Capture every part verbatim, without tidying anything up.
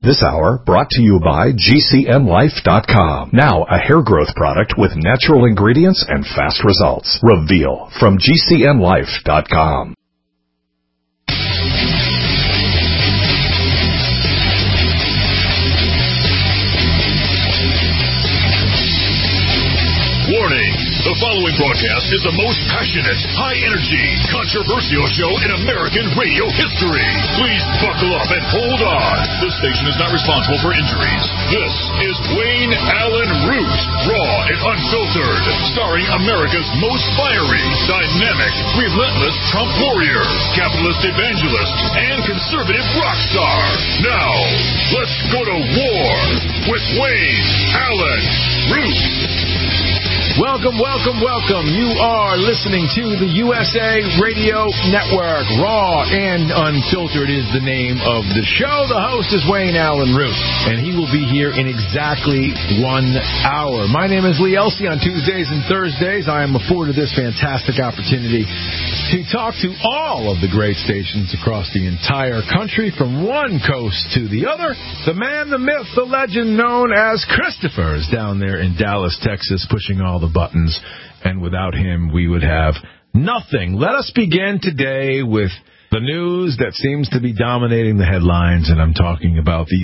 This hour brought to you by G C N Life dot com. Now a hair growth product with natural ingredients and fast results. Reveal from G C N Life dot com. Warning! The following broadcast is the most passionate, high-energy, controversial show in American radio history. Please buckle up and hold on. This station is not responsible for injuries. This is Wayne Allen Root, raw and unfiltered, starring America's most fiery, dynamic, relentless Trump warrior, capitalist evangelist, and conservative rock star. Now, let's go to war with Wayne Allen Root. Welcome, welcome, welcome. You are listening to the U S A Radio Network. Raw and Unfiltered is the name of the show. The host is Wayne Allen Root, and he will be here in exactly one hour. My name is Lee Elsey. On Tuesdays and Thursdays, I am afforded this fantastic opportunity to talk to all of the great stations across the entire country, from one coast to the other. The man, the myth, the legend known as Christopher is down there in Dallas, Texas, pushing all the buttons, and without him, we would have nothing. Let us begin today with the news that seems to be dominating the headlines, and I'm talking about the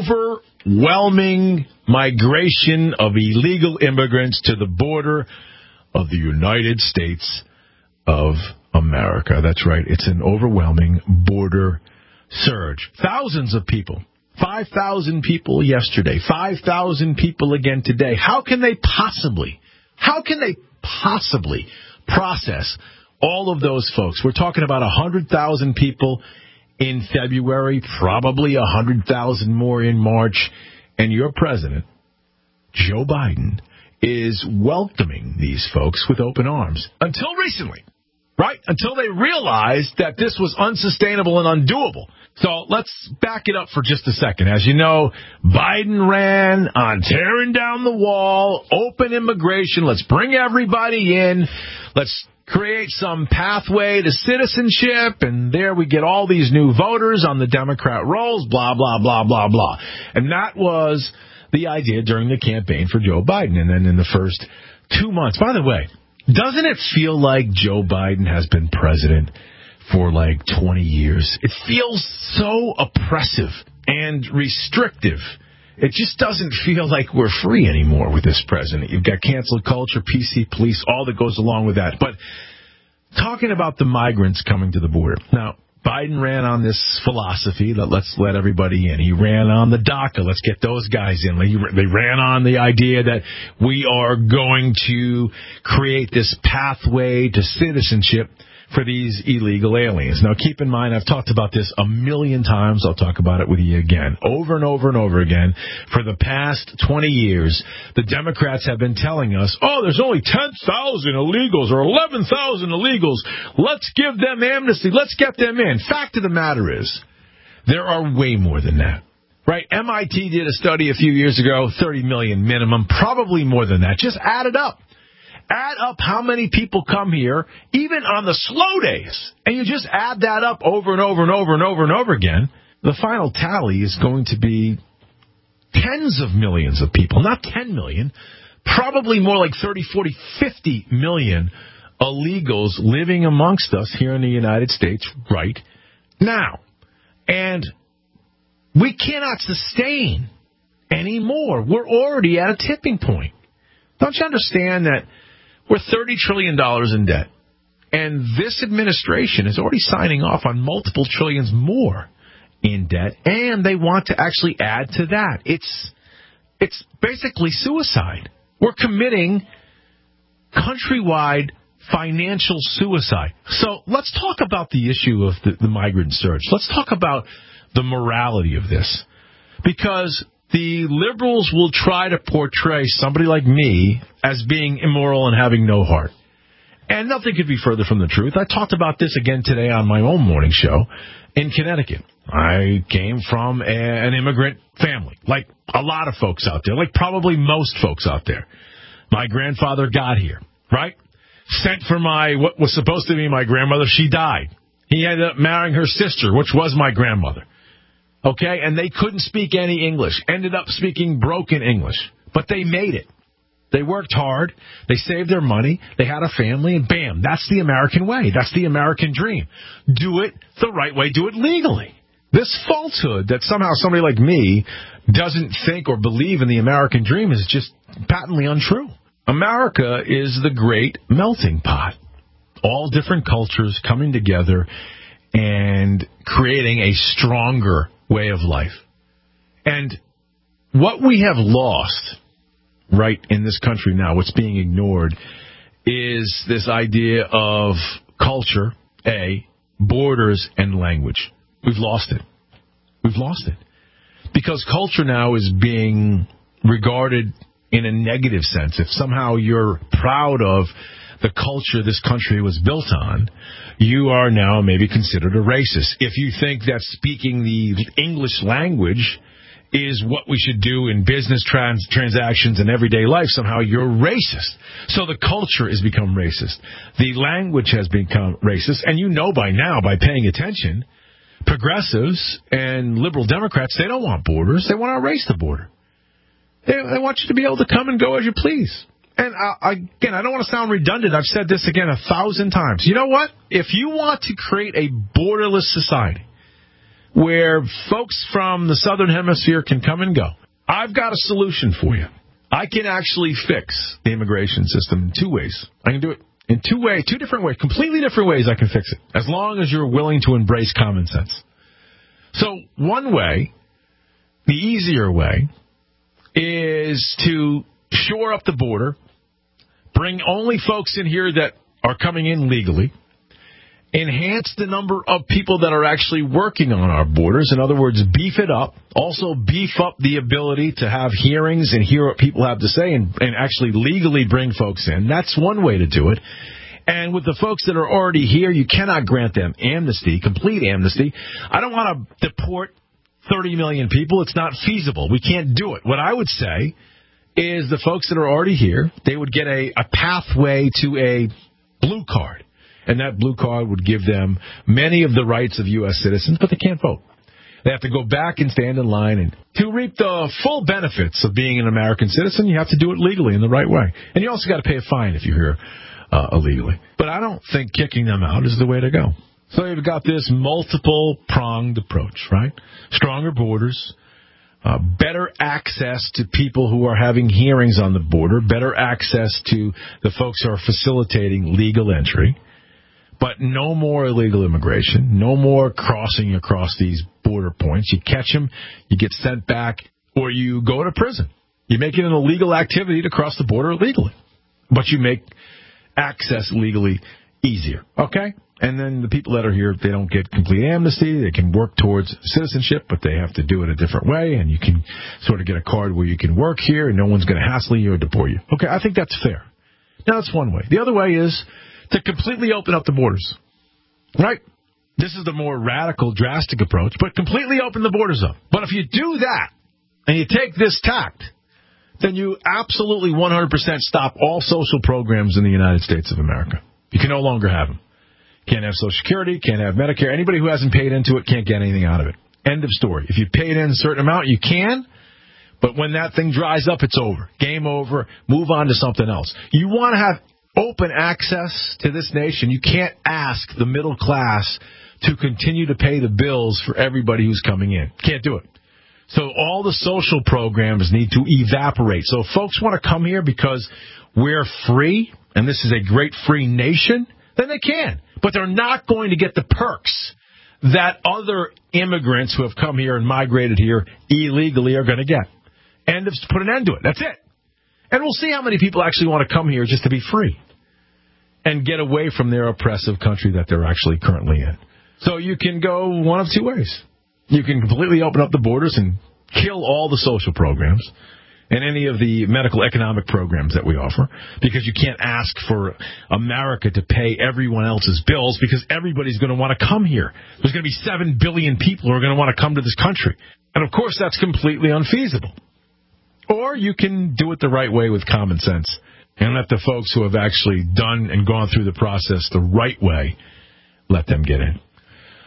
overwhelming migration of illegal immigrants to the border of the United States of America. That's right. It's an overwhelming border surge. Thousands of people. five thousand people yesterday. five thousand people again today. How can they possibly, how can they possibly process all of those folks? We're talking about one hundred thousand people in February, probably one hundred thousand more in March, and your president, Joe Biden, is welcoming these folks with open arms. Until recently. Right? Until they realized that this was unsustainable and undoable. So let's back it up for just a second. As you know, Biden ran on tearing down the wall, open immigration, let's bring everybody in, let's create some pathway to citizenship, and there we get all these new voters on the Democrat rolls, blah, blah, blah, blah, blah. And that was the idea during the campaign for Joe Biden. And then in the first two months, by the way, doesn't it feel like Joe Biden has been president for like twenty years? It feels so oppressive and restrictive. It just doesn't feel like we're free anymore with this president. You've got cancel culture, P C police, all that goes along with that. But talking about the migrants coming to the border. Now, Biden ran on this philosophy that let's let everybody in. He ran on the DACA. Let's get those guys in. They ran on the idea that we are going to create this pathway to citizenship for these illegal aliens. Now, keep in mind, I've talked about this a million times. I'll talk about it with you again, over and over and over again. For the past twenty years, the Democrats have been telling us, oh, there's only ten thousand illegals or eleven thousand illegals. Let's give them amnesty. Let's get them in. Fact of the matter is, there are way more than that. Right? M I T did a study a few years ago, thirty million minimum, probably more than that. Just add it up. Add up how many people come here, even on the slow days, and you just add that up over and over and over and over and over again. The final tally is going to be tens of millions of people, not ten million, probably more like thirty, forty, fifty million illegals living amongst us here in the United States right now. And we cannot sustain anymore. We're already at a tipping point. Don't you understand that we're thirty trillion dollars in debt, and this administration is already signing off on multiple trillions more in debt, and they want to actually add to that. It's it's basically suicide. We're committing countrywide financial suicide. So let's talk about the issue of the, the migrant surge. Let's talk about the morality of this, because the liberals will try to portray somebody like me as being immoral and having no heart. And nothing could be further from the truth. I talked about this again today on my own morning show in Connecticut. I came from a, an immigrant family, like a lot of folks out there, like probably most folks out there. My grandfather got here, right? Sent for my, what was supposed to be my grandmother. She died. He ended up marrying her sister, which was my grandmother. okay? And they couldn't speak any English, ended up speaking broken English, but they made it. They worked hard, they saved their money, they had a family, and bam, that's the American way. That's the American dream. Do it the right way. Do it legally. This falsehood that somehow somebody like me doesn't think or believe in the American dream is just patently untrue. America is the great melting pot. All different cultures coming together and creating a stronger way of life. And what we have lost right in this country now, what's being ignored, is this idea of culture, A, borders, and language. We've lost it. We've lost it. Because culture now is being regarded in a negative sense. If somehow you're proud of the culture this country was built on, you are now maybe considered a racist. If you think that speaking the English language is what we should do in business trans- transactions and everyday life, somehow you're racist. So the culture has become racist. The language has become racist. And you know by now, by paying attention, progressives and liberal Democrats, they don't want borders. They want to erase the border. They, they want you to be able to come and go as you please. And I, again, I don't want to sound redundant. I've said this again a thousand times. You know what? If you want to create a borderless society where folks from the Southern Hemisphere can come and go, I've got a solution for you. I can actually fix the immigration system in two ways. I can do it in two ways, two different ways, completely different ways I can fix it, as long as you're willing to embrace common sense. So one way, the easier way, is to shore up the border, bring only folks in here that are coming in legally, enhance the number of people that are actually working on our borders. In other words, beef it up. Also beef up the ability to have hearings and hear what people have to say and, and actually legally bring folks in. That's one way to do it. And with the folks that are already here, you cannot grant them amnesty, complete amnesty. I don't want to deport thirty million people. It's not feasible. We can't do it. What I would say is the folks that are already here, they would get a, a pathway to a blue card. And that blue card would give them many of the rights of U S citizens, but they can't vote. They have to go back and stand in line. And to reap the full benefits of being an American citizen, you have to do it legally in the right way. And you also got to pay a fine if you're here uh, illegally. But I don't think kicking them out is the way to go. So you've got this multiple-pronged approach, right? Stronger borders, uh, better access to people who are having hearings on the border, better access to the folks who are facilitating legal entry. But no more illegal immigration, no more crossing across these border points. You catch them, you get sent back, or you go to prison. You make it an illegal activity to cross the border illegally. But you make access legally easier, okay? And then the people that are here, they don't get complete amnesty. They can work towards citizenship, but they have to do it a different way. And you can sort of get a card where you can work here, and no one's going to hassle you or deport you. Okay, I think that's fair. Now, that's one way. The other way is to completely open up the borders, right? This is the more radical, drastic approach, but completely open the borders up. But if you do that, and you take this tact, then you absolutely one hundred percent stop all social programs in the United States of America. You can no longer have them. Can't have Social Security, can't have Medicare. Anybody who hasn't paid into it can't get anything out of it. End of story. If you paid in a certain amount, you can, but when that thing dries up, it's over. Game over. Move on to something else. You want to have open access to this nation. You can't ask the middle class to continue to pay the bills for everybody who's coming in. Can't do it. So all the social programs need to evaporate. So if folks want to come here because we're free, and this is a great free nation, then they can. But they're not going to get the perks that other immigrants who have come here and migrated here illegally are going to get. And just put an end to it. That's it. And we'll see how many people actually want to come here just to be free and get away from their oppressive country that they're actually currently in. So you can go one of two ways. You can completely open up the borders and kill all the social programs and any of the medical economic programs that we offer, because you can't ask for America to pay everyone else's bills, because everybody's going to want to come here. There's going to be seven billion people who are going to want to come to this country. And, of course, that's completely unfeasible. Or you can do it the right way with common sense and let the folks who have actually done and gone through the process the right way, let them get in.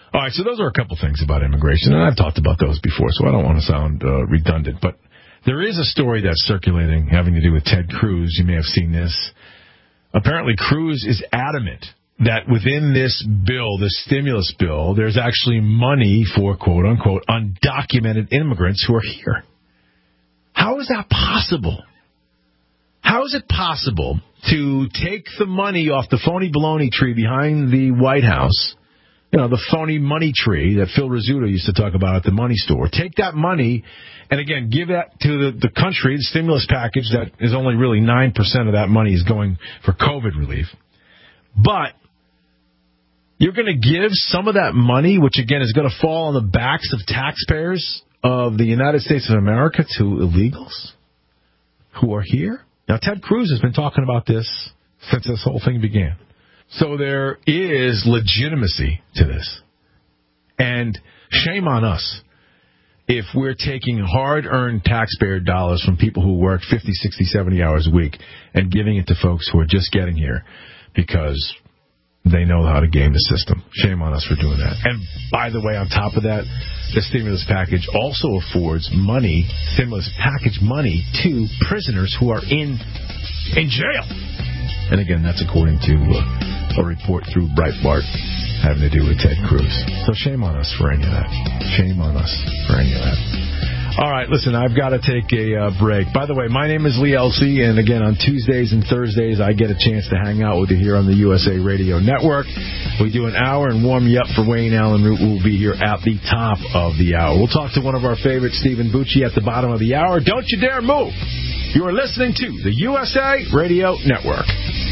All right, so those are a couple things about immigration, and I've talked about those before, so I don't want to sound uh, redundant. But there is a story that's circulating having to do with Ted Cruz. You may have seen this. Apparently, Cruz is adamant that within this bill, this stimulus bill, there's actually money for, quote-unquote, undocumented immigrants who are here. How is that possible? How is it possible to take the money off the phony baloney tree behind the White House, you know, the phony money tree that Phil Rizzuto used to talk about at the money store, take that money and, again, give that to the, the country, the stimulus package that is only really nine percent of that money is going for COVID relief. But you're going to give some of that money, which, again, is going to fall on the backs of taxpayers of the United States of America, to illegals who are here? Now, Ted Cruz has been talking about this since this whole thing began. So there is legitimacy to this. And shame on us if we're taking hard-earned taxpayer dollars from people who work fifty, sixty, seventy hours a week and giving it to folks who are just getting here because they know how to game the system. Shame on us for doing that. And by the way, on top of that, the stimulus package also affords money, stimulus package money, to prisoners who are in in jail. And again, that's according to uh, a report through Breitbart having to do with Ted Cruz. So shame on us for any of that. Shame on us for any of that. All right, listen, I've got to take a uh, break. By the way, my name is Lee Elsey, and again, on Tuesdays and Thursdays, I get a chance to hang out with you here on the U S A Radio Network. We do an hour and warm you up for Wayne Allen Root. We'll be here at the top of the hour. We'll talk to one of our favorites, Stephen Bucci, at the bottom of the hour. Don't you dare move. You are listening to the U S A Radio Network.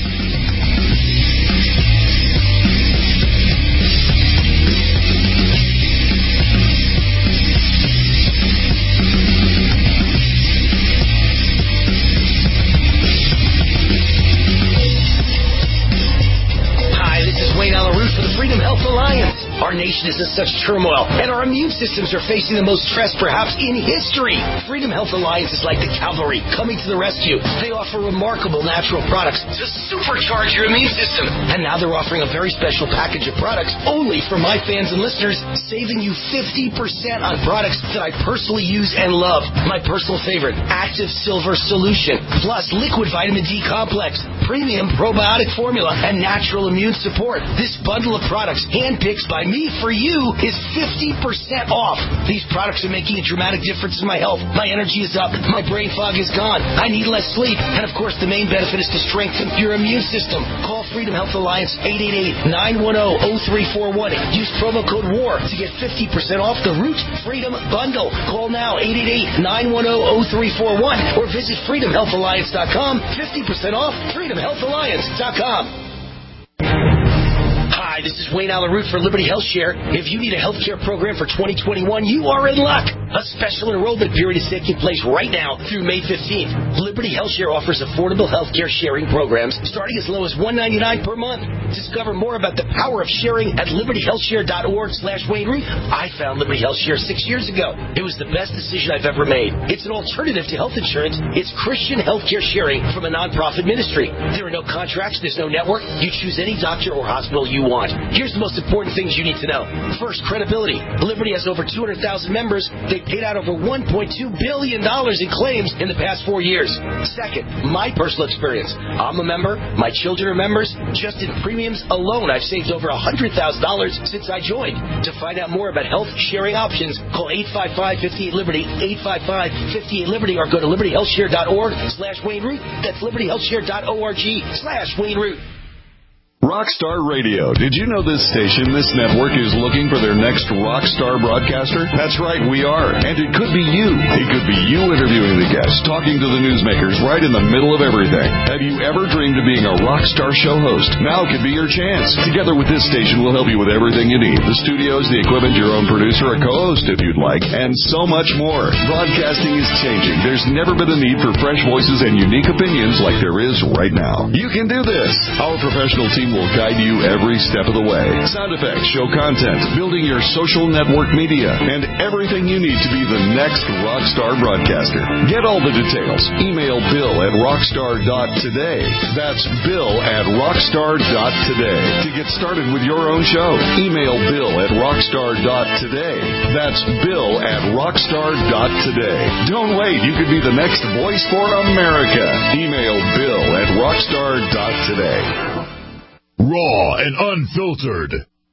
Our nation is in such turmoil, and our immune systems are facing the most stress perhaps in history. Freedom Health Alliance is like the cavalry coming to the rescue. They offer remarkable natural products to supercharge your immune system. And now they're offering a very special package of products only for my fans and listeners, saving you fifty percent on products that I personally use and love. My personal favorite, Active Silver Solution, plus Liquid Vitamin D Complex, Premium Probiotic Formula, and Natural Immune Support. This bundle of products, handpicked by me for you, is fifty percent off. These products are making a dramatic difference in my health. My energy is up. My brain fog is gone. I need less sleep. And, of course, the main benefit is to strengthen your immune system. Call Freedom Health Alliance, eight eight eight, nine one zero, zero three four one. Use promo code WAR to get fifty percent off the Root Freedom Bundle. Call now, eight eight eight, nine one zero, zero three four one, or visit freedom health alliance dot com. fifty percent off freedom health alliance dot com. Hi, this is Wayne Allen Root for Liberty Health Share. If you need a health care program for twenty twenty-one, you are in luck. A special enrollment period is taking place right now through May fifteenth. Liberty Health Share offers affordable health care sharing programs starting as low as one hundred ninety-nine dollars per month. Discover more about the power of sharing at liberty health share dot org slash Wayne Root. I found Liberty Health Share six years ago. It was the best decision I've ever made. It's an alternative to health insurance. It's Christian health care sharing from a nonprofit ministry. There are no contracts. There's no network. You choose any doctor or hospital you want. Here's the most important things you need to know. First, credibility. Liberty has over two hundred thousand members. They've paid out over one point two billion dollars in claims in the past four years. Second, my personal experience. I'm a member. My children are members. Just in premiums alone, I've saved over one hundred thousand dollars since I joined. To find out more about health sharing options, call eight five five, five eight, Liberty, eight five five, five eight, Liberty, or go to liberty health share dot org slash Wayne Root. That's liberty health share dot org slash Wayne Root. Rockstar Radio. Did you know this station, this network, is looking for their next rockstar broadcaster? That's right, we are. And it could be you. It could be you interviewing the guests, talking to the newsmakers right in the middle of everything. Have you ever dreamed of being a rockstar show host? Now could be your chance. Together with this station, we'll help you with everything you need. The studios, the equipment, your own producer, a co-host if you'd like, and so much more. Broadcasting is changing. There's never been a need for fresh voices and unique opinions like there is right now. You can do this. Our professional team team will guide you every step of the way. Sound effects, show content, building your social network media, and everything you need to be the next Rockstar broadcaster. Get all the details. Email Bill at rockstar dot today. That's Bill at rockstar dot today. To get started with your own show, email Bill at rockstar dot today. That's Bill at rockstar dot today. Don't wait. You could be the next voice for America. Email Bill at rockstar dot today. Raw and unfiltered.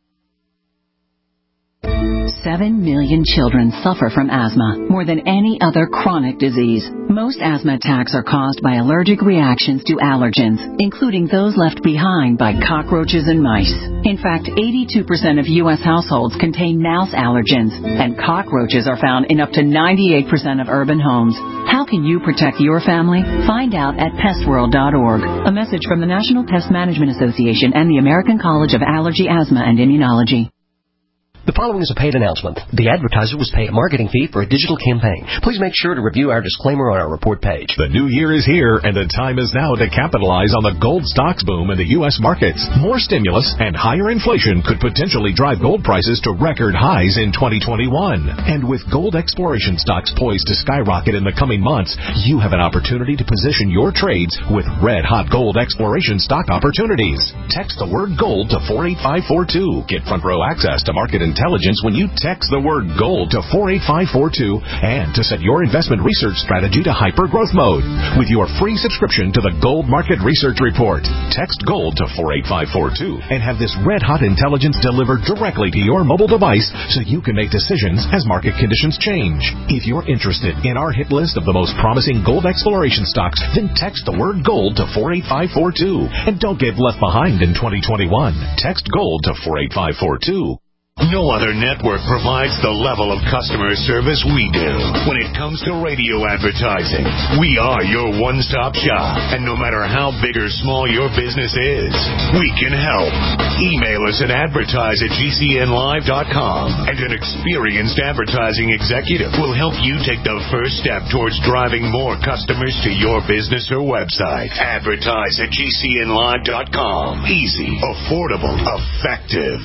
Seven million children suffer from asthma, more than any other chronic disease. Most asthma attacks are caused by allergic reactions to allergens, including those left behind by cockroaches and mice. In fact, eighty-two percent of U S households contain mouse allergens, and cockroaches are found in up to ninety-eight percent of urban homes. How can you protect your family? Find out at pest world dot org. A message from the National Pest Management Association and the American College of Allergy, Asthma, and Immunology. The following is a paid announcement. The advertiser was paid a marketing fee for a digital campaign. Please make sure to review our disclaimer on our report page. The new year is here, and the time is now to capitalize on the gold stocks boom in the U S markets. More stimulus and higher inflation could potentially drive gold prices to record highs in twenty twenty-one. And with gold exploration stocks poised to skyrocket in the coming months, you have an opportunity to position your trades with red-hot gold exploration stock opportunities. Text the word GOLD to four eight five four two. Get front-row access to market intelligence when you text the word GOLD to four eight five four two and to set your investment research strategy to hyper-growth mode with your free subscription to the Gold Market Research Report. Text GOLD to four eight five four two and have this red-hot intelligence delivered directly to your mobile device so you can make decisions as market conditions change. If you're interested in our hit list of the most promising gold exploration stocks, then text the word GOLD to four eight five four two and don't get left behind in twenty twenty-one. Text GOLD to four eight five four two. No other network provides the level of customer service we do when it comes to radio advertising. We are your one-stop shop, and no matter how big or small your business is, we can help. Email us at advertise at G C N live dot com, and an experienced advertising executive will help you take the first step towards driving more customers to your business or website. Advertise at G C N live dot com. Easy, affordable, effective.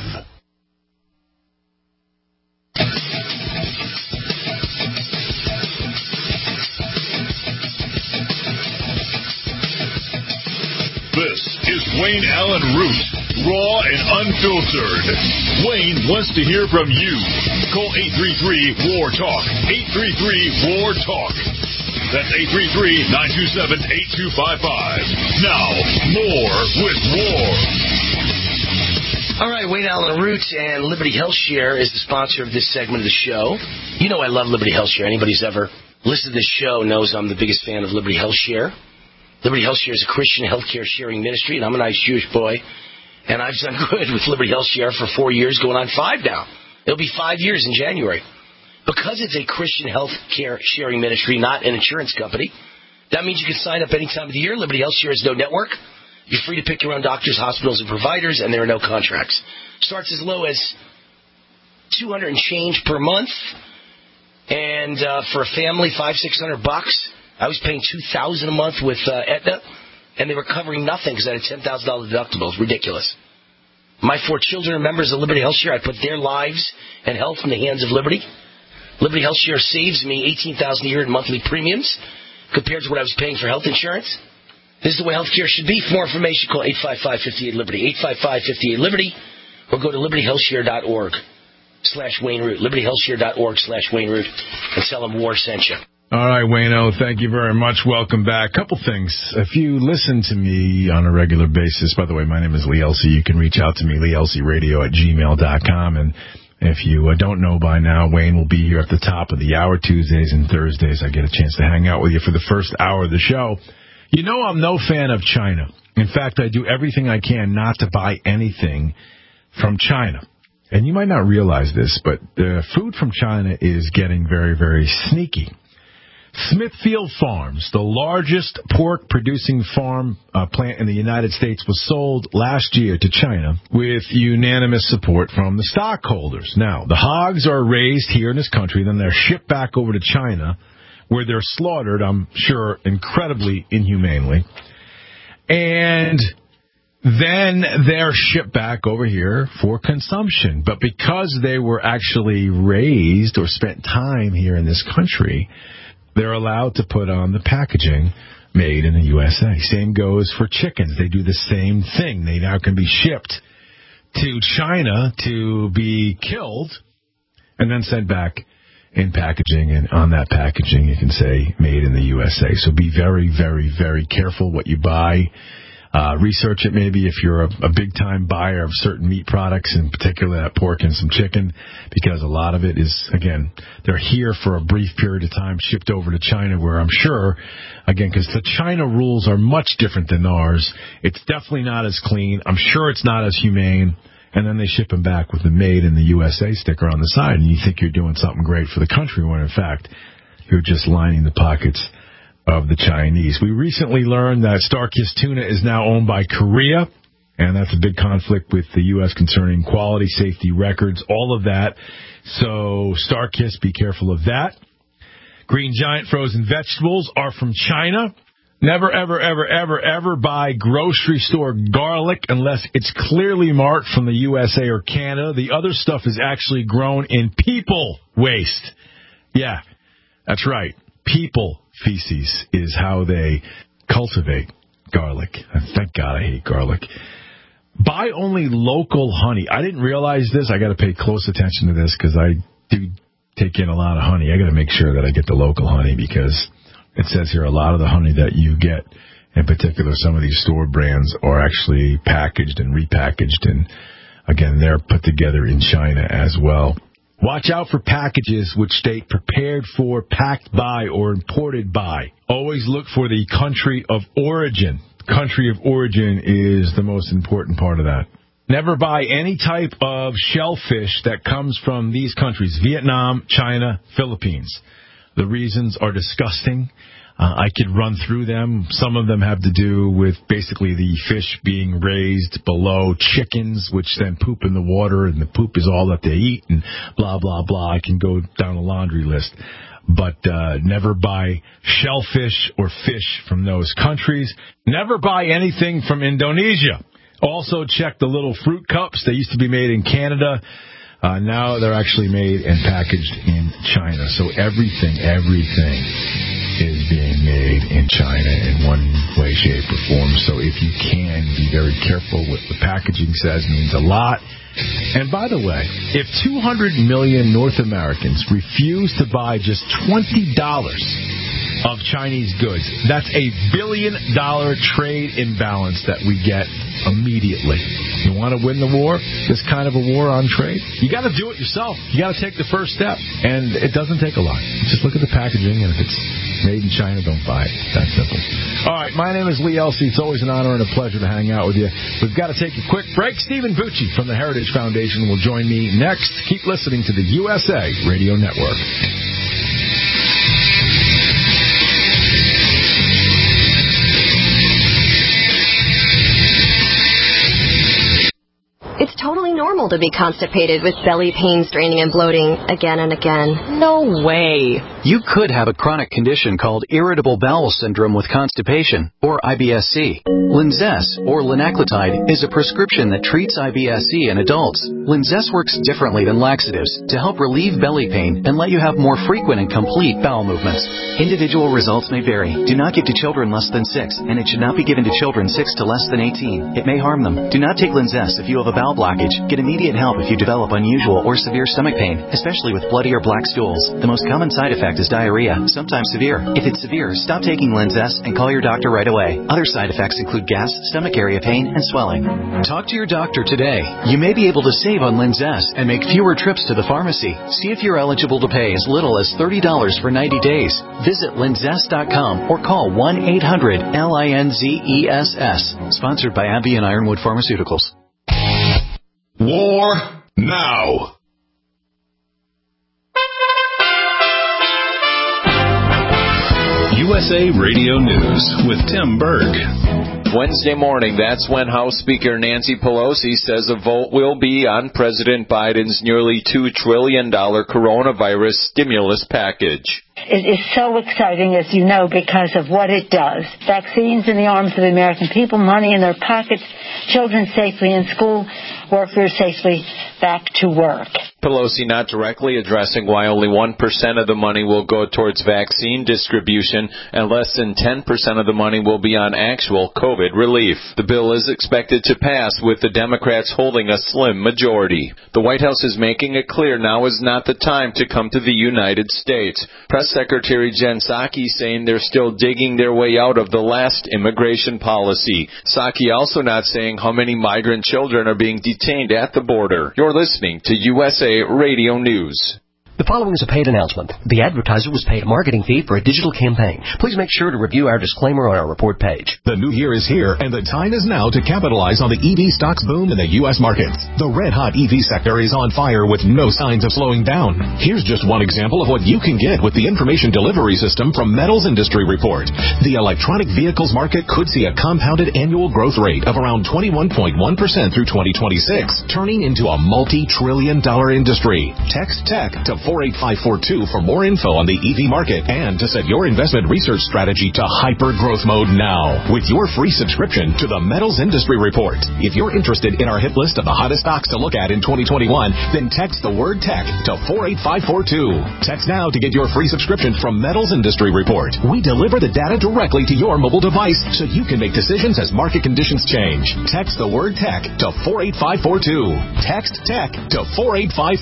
This is Wayne Allen Root, raw and unfiltered. Wayne wants to hear from you. Call eight three three, W A R, TALK. eight three three, W A R, TALK. That's eight three three, nine two seven, eight two five five. Now, more with W A R. All right, Wayne Allen Root and Liberty Health Share is the sponsor of this segment of the show. You know I love Liberty Health Share. Anybody who's ever listened to this show knows I'm the biggest fan of Liberty Health Share. Liberty Health Share is a Christian healthcare sharing ministry, and I'm a nice Jewish boy. And I've done good with Liberty Health Share for four years, going on five now. It'll be five years in January. Because it's a Christian healthcare sharing ministry, not an insurance company, that means you can sign up any time of the year. Liberty Health Share has no network. You're free to pick your own doctors, hospitals, and providers, and there are no contracts. Starts as low as two hundred and change per month. And uh, for a family, five, six hundred bucks. I was paying two thousand dollars a month with uh, Aetna, and they were covering nothing because I had ten thousand dollars deductibles. Ridiculous. My four children are members of Liberty Health Share. I put their lives and health in the hands of Liberty. Liberty Health Share saves me eighteen thousand dollars a year in monthly premiums compared to what I was paying for health insurance. This is the way health care should be. For more information, call eight five five, five eight, Liberty, eight five five, five eight, Liberty, or go to liberty health share dot org slash Wayne Root, liberty health share dot org slash Wayne Root, and tell them W A R sent you. All right, Wayno, thank you very much. Welcome back. Couple things. If you listen to me on a regular basis, by the way, my name is Lee Elsey. You can reach out to me, lee elsey radio at gmail dot com. And if you uh, don't know by now, Wayne will be here at the top of the hour, Tuesdays and Thursdays. I get a chance to hang out with you for the first hour of the show. You know I'm no fan of China. In fact, I do everything I can not to buy anything from China. And you might not realize this, but the food from China is getting very, very sneaky. Smithfield Farms, the largest pork-producing farm uh, plant in the United States, was sold last year to China with unanimous support from the stockholders. Now, the hogs are raised here in this country, then they're shipped back over to China, where they're slaughtered, I'm sure, incredibly inhumanely. And then they're shipped back over here for consumption. But because they were actually raised or spent time here in this country, they're allowed to put on the packaging made in the U S A. Same goes for chickens. They do the same thing. They now can be shipped to China to be killed and then sent back in packaging. And on that packaging, you can say made in the U S A. So be very, very, very careful what you buy. Uh, research it maybe if you're a, a big-time buyer of certain meat products, in particular that pork and some chicken, because a lot of it is, again, they're here for a brief period of time, shipped over to China, where I'm sure, again, because the China rules are much different than ours. It's definitely not as clean. I'm sure it's not as humane. And then they ship them back with the made in the U S A sticker on the side, and you think you're doing something great for the country, when in fact, you're just lining the pockets of the Chinese. We recently learned that Starkist tuna is now owned by Korea, and that's a big conflict with the U S concerning quality, safety records, all of that. So Starkist, be careful of that. Green Giant frozen vegetables are from China. Never, ever, ever, ever, ever buy grocery store garlic unless it's clearly marked from the U S A or Canada. The other stuff is actually grown in people waste. Yeah, that's right. People feces is how they cultivate garlic. Thank God I hate garlic. Buy only local honey. I didn't realize this. I got to pay close attention to this because I do take in a lot of honey. I got to make sure that I get the local honey, because it says here a lot of the honey that you get, in particular some of these store brands, are actually packaged and repackaged, and again, they're put together in China as well. Watch out for packages which state prepared for, packed by, or imported by. Always look for the country of origin. Country of origin is the most important part of that. Never buy any type of shellfish that comes from these countries: Vietnam, China, Philippines. The reasons are disgusting. Uh, I could run through them. Some of them have to do with basically the fish being raised below chickens, which then poop in the water, and the poop is all that they eat, and blah, blah, blah. I can go down a laundry list. But uh, never buy shellfish or fish from those countries. Never buy anything from Indonesia. Also check the little fruit cups. They used to be made in Canada. Uh, now they're actually made and packaged in China. So everything, everything is being made in China in one way, shape, or form. So if you can, be very careful. What the packaging says means a lot. And by the way, if two hundred million North Americans refuse to buy just twenty dollars of Chinese goods, that's a billion dollar trade imbalance that we get immediately. You want to win the war, this kind of a war on trade? You got to do it yourself. You got to take the first step, and it doesn't take a lot. Just look at the packaging, and if it's made in China, don't buy it. That's simple. All right, my name is Lee Elsey. It's always an honor and a pleasure to hang out with you. We've got to take a quick break. Stephen Bucci from the Heritage Foundation will join me next. Keep listening to the U S A Radio Network. It's totally normal to be constipated with belly pain, straining, and bloating again and again. No way. You could have a chronic condition called irritable bowel syndrome with constipation, or I B S C. Linzess, or linaclotide, is a prescription that treats I B S C in adults. Linzess works differently than laxatives to help relieve belly pain and let you have more frequent and complete bowel movements. Individual results may vary. Do not give to children less than six, and it should not be given to children six to less than eighteen. It may harm them. Do not take Linzess if you have a bowel blockage. Get immediate help if you develop unusual or severe stomach pain, especially with bloody or black stools. The most common side effect is diarrhea, sometimes severe. If it's severe, stop taking Linzess and call your doctor right away. Other side effects include gas, stomach area pain, and swelling. Talk to your doctor today. You may be able to save on Linzess and make fewer trips to the pharmacy. See if you're eligible to pay as little as thirty dollars for ninety days. Visit linzess dot com or call one eight hundred L I N Z E S S. Sponsored by AbbVie and Ironwood Pharmaceuticals. War now. U S A Radio News with Tim Berg. Wednesday morning, that's when House Speaker Nancy Pelosi says a vote will be on President Biden's nearly two trillion dollars coronavirus stimulus package. It is so exciting, as you know, because of what it does. Vaccines in the arms of the American people, money in their pockets, children safely in school, workers safely back to work. Pelosi not directly addressing why only one percent of the money will go towards vaccine distribution and less than ten percent of the money will be on actual COVID relief. The bill is expected to pass with the Democrats holding a slim majority. The White House is making it clear now is not the time to come to the United States. Press Secretary Jen Psaki saying they're still digging their way out of the last immigration policy. Psaki also not saying how many migrant children are being detained at the border. You're listening to U S A Radio News. The following is a paid announcement. The advertiser was paid a marketing fee for a digital campaign. Please make sure to review our disclaimer on our report page. The new year is here, and the time is now to capitalize on the E V stocks boom in the U S markets. The red-hot E V sector is on fire with no signs of slowing down. Here's just one example of what you can get with the information delivery system from Metals Industry Report. The electronic vehicles market could see a compounded annual growth rate of around twenty-one point one percent through twenty twenty-six, turning into a multi-trillion dollar industry. Text TECH to four eight five four two for more info on the E V market and to set your investment research strategy to hyper growth mode now with your free subscription to the Metals Industry Report. If you're interested in our hit list of the hottest stocks to look at in twenty twenty-one, then text the word tech to four eight five four two. Text now to get your free subscription from Metals Industry Report. We deliver the data directly to your mobile device so you can make decisions as market conditions change. Text the word tech to four eight five four two. Text tech to four eight five four two.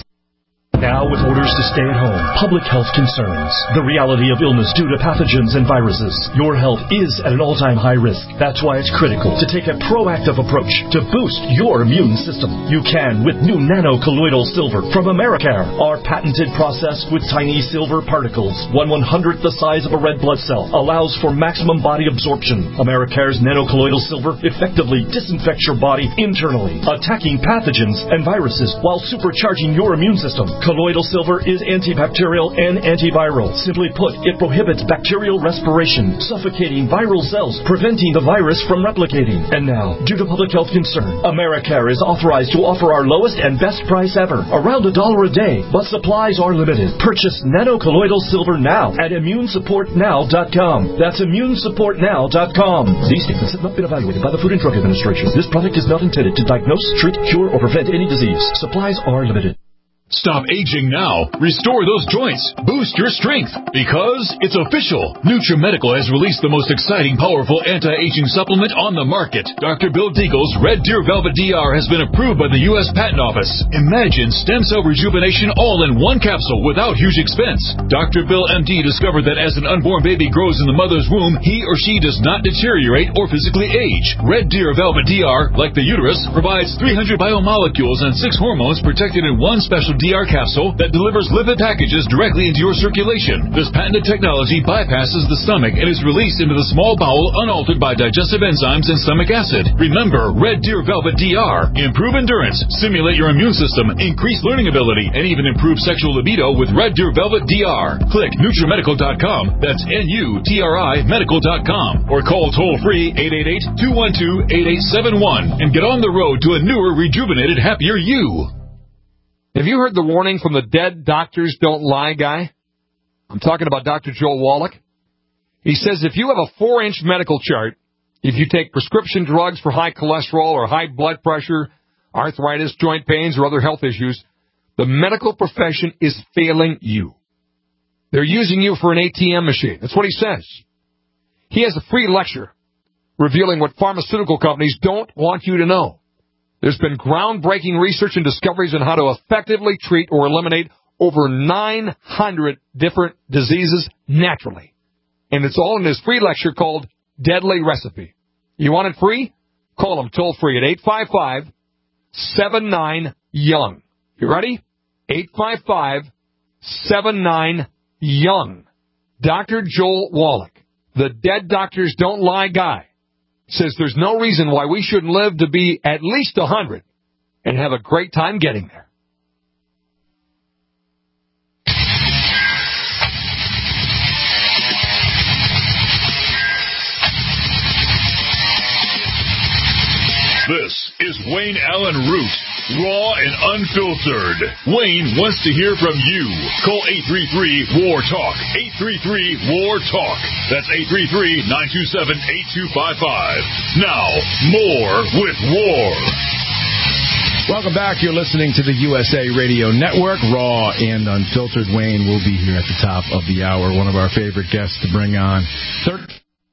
Now with orders to stay at home, public health concerns, the reality of illness due to pathogens and viruses. Your health is at an all-time high risk. That's why it's critical to take a proactive approach to boost your immune system. You can with new nano-colloidal silver from Americare. Our patented process with tiny silver particles, one one-hundredth the size of a red blood cell, allows for maximum body absorption. Americare's nano-colloidal silver effectively disinfects your body internally, attacking pathogens and viruses while supercharging your immune system. Colloidal silver is antibacterial and antiviral. Simply put, it prohibits bacterial respiration, suffocating viral cells, preventing the virus from replicating. And now, due to public health concern, Americare is authorized to offer our lowest and best price ever, around a dollar a day, but supplies are limited. Purchase nano-colloidal silver now at immune support now dot com. That's immune support now dot com. These statements have not been evaluated by the Food and Drug Administration. This product is not intended to diagnose, treat, cure, or prevent any disease. Supplies are limited. Stop aging now. Restore those joints. Boost your strength. Because it's official. NutriMedical has released the most exciting, powerful anti-aging supplement on the market. Doctor Bill Deagle's Red Deer Velvet D R has been approved by the U S Patent Office. Imagine stem cell rejuvenation all in one capsule without huge expense. Doctor Bill M D discovered that as an unborn baby grows in the mother's womb, he or she does not deteriorate or physically age. Red Deer Velvet D R, like the uterus, provides three hundred biomolecules and six hormones protected in one special D R capsule that delivers lipid packages directly into your circulation. This patented technology bypasses the stomach and is released into the small bowel unaltered by digestive enzymes and stomach acid. Remember, Red Deer Velvet D R. Improve endurance, stimulate your immune system, increase learning ability, and even improve sexual libido with Red Deer Velvet D R. Click NutriMedical dot com. That's N U T R I medical dot com. Or call toll-free eight eight eight, two one two, eight eight seven one and get on the road to a newer, rejuvenated, happier you. Have you heard the warning from the dead doctors don't lie guy? I'm talking about Doctor Joel Wallach. He says if you have a four-inch medical chart, if you take prescription drugs for high cholesterol or high blood pressure, arthritis, joint pains, or other health issues, the medical profession is failing you. They're using you for an A T M machine. That's what he says. He has a free lecture revealing what pharmaceutical companies don't want you to know. There's been groundbreaking research and discoveries on how to effectively treat or eliminate over nine hundred different diseases naturally. And it's all in this free lecture called Deadly Recipe. You want it free? Call him toll-free at eight five five, seven nine, young. You ready? eight five five, seven nine, young. Doctor Joel Wallach, the Dead Doctors Don't Lie guy, says there's no reason why we shouldn't live to be at least one hundred and have a great time getting there. Wayne Allen Root, raw and unfiltered. Wayne wants to hear from you. Call eight three three, W A R, TALK. eight three three, W A R, TALK. That's eight three three, nine two seven, eight two five five. Now, more with W A R. Welcome back. You're listening to the U S A Radio Network. Raw and unfiltered. Wayne will be here at the top of the hour. One of our favorite guests to bring on. Third,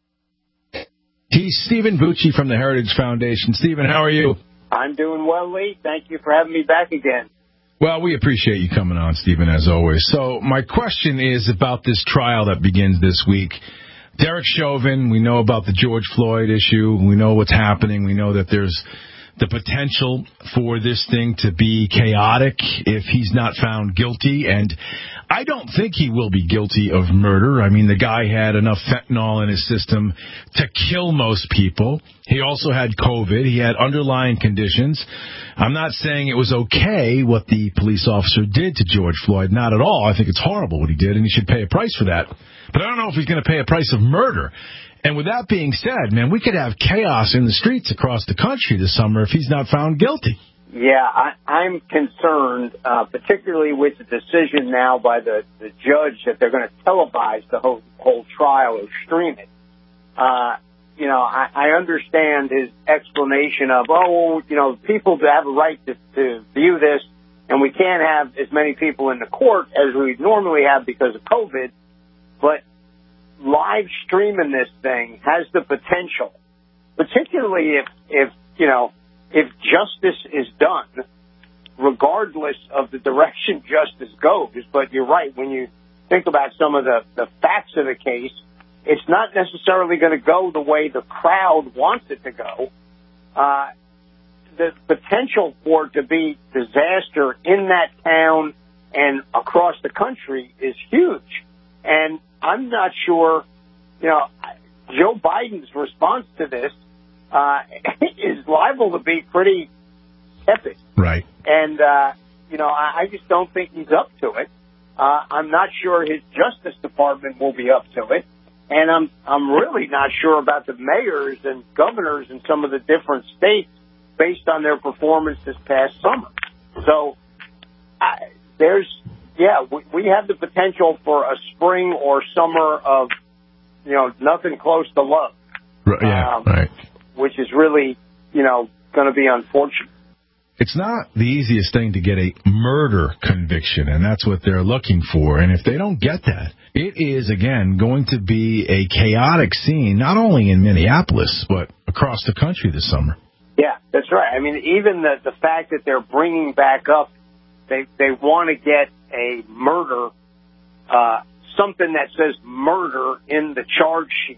he's Stephen Bucci from the Heritage Foundation. Stephen, how are you? I'm doing well, Lee. Thank you for having me back again. Well, we appreciate you coming on, Stephen, as always. So my question is about this trial that begins this week. Derek Chauvin, we know about the George Floyd issue. We know what's happening. We know that there's the potential for this thing to be chaotic if he's not found guilty. And I don't think he will be guilty of murder. I mean, the guy had enough fentanyl in his system to kill most people. He also had COVID. He had underlying conditions. I'm not saying it was okay what the police officer did to George Floyd. Not at all. I think it's horrible what he did, and he should pay a price for that. But I don't know if he's going to pay a price of murder. And with that being said, man, we could have chaos in the streets across the country this summer if he's not found guilty. Yeah, I, I'm concerned, uh, particularly with the decision now by the, the judge that they're going to televise the whole, whole trial or stream it. Uh, you know, I, I understand his explanation of, oh, you know, people have a right to, to view this, and we can't have as many people in the court as we normally have because of COVID, but live streaming this thing has the potential, particularly if, if, you know, if justice is done, regardless of the direction justice goes. But you're right, when you think about some of the, the facts of the case, it's not necessarily going to go the way the crowd wants it to go. Uh, the potential for it to be disaster in that town and across the country is huge. And I'm not sure, you know, Joe Biden's response to this uh, is liable to be pretty epic. Right. And, uh, you know, I, I just don't think he's up to it. Uh, I'm not sure his Justice Department will be up to it. And I'm I'm really not sure about the mayors and governors in some of the different states based on their performance this past summer. So I, there's, yeah, we, we have the potential for a spring or summer of, you know, nothing close to love. Right, yeah, um, right. Which is really, you know, going to be unfortunate. It's not the easiest thing to get a murder conviction, and that's what they're looking for. And if they don't get that, it is, again, going to be a chaotic scene, not only in Minneapolis, but across the country this summer. Yeah, that's right. I mean, even the, the fact that they're bringing back up, they, they want to get a murder, uh, something that says murder in the charge sheet.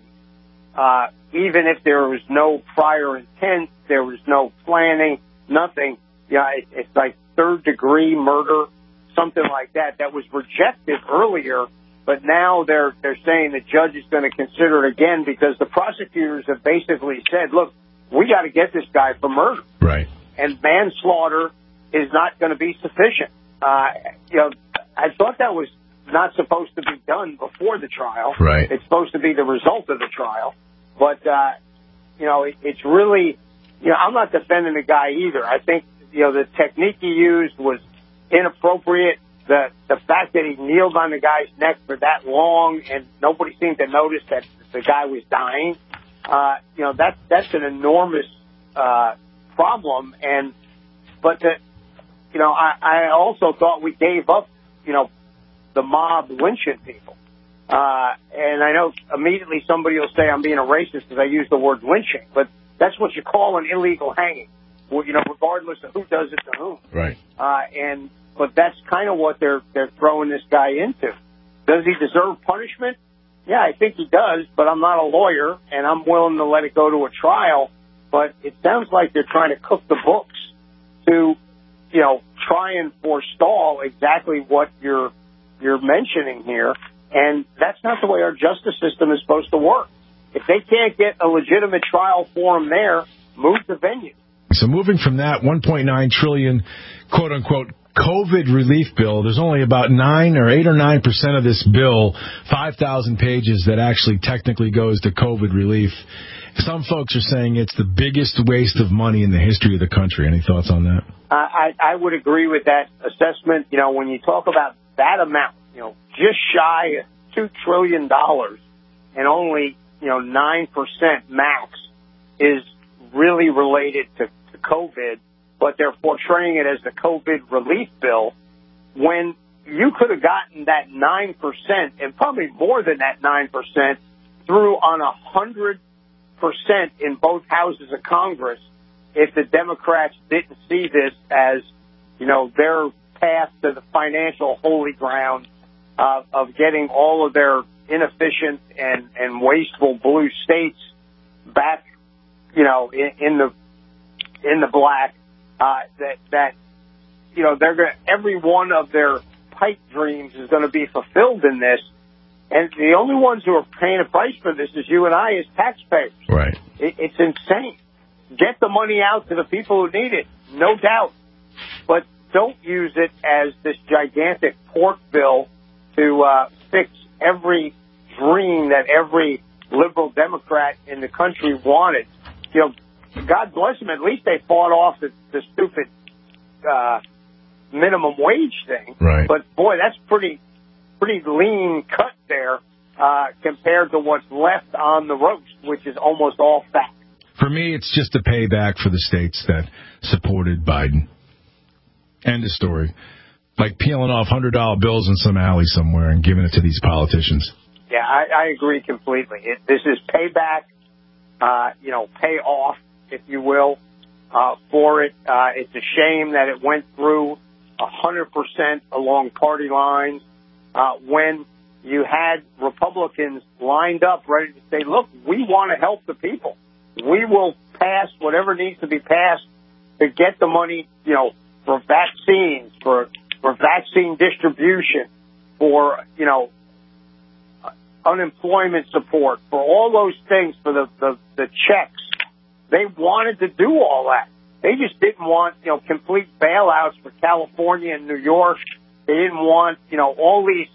Uh, even if there was no prior intent, there was no planning, nothing. Yeah, it, it's like third degree murder, something like that. That was rejected earlier, but now they're they're saying the judge is going to consider it again because the prosecutors have basically said, look, we got to get this guy for murder. Right. And manslaughter is not going to be sufficient. Uh, you know, I thought that was not supposed to be done before the trial. Right. It's supposed to be the result of the trial. But, uh, you know, it, it's really, you know, I'm not defending the guy either. I think, you know, the technique he used was inappropriate. The the fact that he kneeled on the guy's neck for that long and nobody seemed to notice that the guy was dying, uh, you know, that, that's an enormous uh, problem. And, but, the, you know, I, I also thought we gave up, you know, the mob lynching people. Uh, and I know immediately somebody will say I'm being a racist because I use the word lynching, but that's what you call an illegal hanging, you know, regardless of who does it to whom. Right. Uh, and, but that's kind of what they're, they're throwing this guy into. Does he deserve punishment? Yeah, I think he does, but I'm not a lawyer and I'm willing to let it go to a trial. But it sounds like they're trying to cook the books to, you know, try and forestall exactly what you're, you're mentioning here. And that's not the way our justice system is supposed to work. If they can't get a legitimate trial for him there, move the venue. So moving from that one point nine trillion dollars quote-unquote COVID relief bill, there's only about nine or eight or nine percent of this bill, five thousand pages, that actually technically goes to COVID relief. Some folks are saying it's the biggest waste of money in the history of the country. Any thoughts on that? I, I would agree with that assessment. You know, when you talk about that amount, you know, just shy of two trillion dollars and only, you know, nine percent max is really related to, to COVID, but they're portraying it as the COVID relief bill when you could have gotten that nine percent and probably more than that nine percent through on a hundred percent in both houses of Congress if the Democrats didn't see this as, you know, their path to the financial holy ground uh, of getting all of their inefficient and, and wasteful blue states back, you know, in, in the in the black. Uh, that that you know they're going every one of their pipe dreams is going to be fulfilled in this. And the only ones who are paying a price for this is you and I as taxpayers. Right. It, it's insane. Get the money out to the people who need it, no doubt. But don't use it as this gigantic pork bill to uh, fix every dream that every liberal Democrat in the country wanted. You know, God bless them. At least they fought off the, the stupid uh, minimum wage thing. Right. But, boy, that's pretty... pretty lean cut there uh, compared to what's left on the roast, which is almost all fat. For me, it's just a payback for the states that supported Biden. End of story. Like peeling off one hundred dollar bills in some alley somewhere and giving it to these politicians. Yeah, I, I agree completely. It, this is payback, uh, you know, pay off, if you will, uh, for it. Uh, it's a shame that it went through one hundred percent along party lines. Uh, when you had Republicans lined up ready to say, look, we want to help the people. We will pass whatever needs to be passed to get the money, you know, for vaccines, for for vaccine distribution, for, you know, unemployment support, for all those things, for the, the, the checks. They wanted to do all that. They just didn't want, you know, complete bailouts for California and New York. They didn't want, you know, all these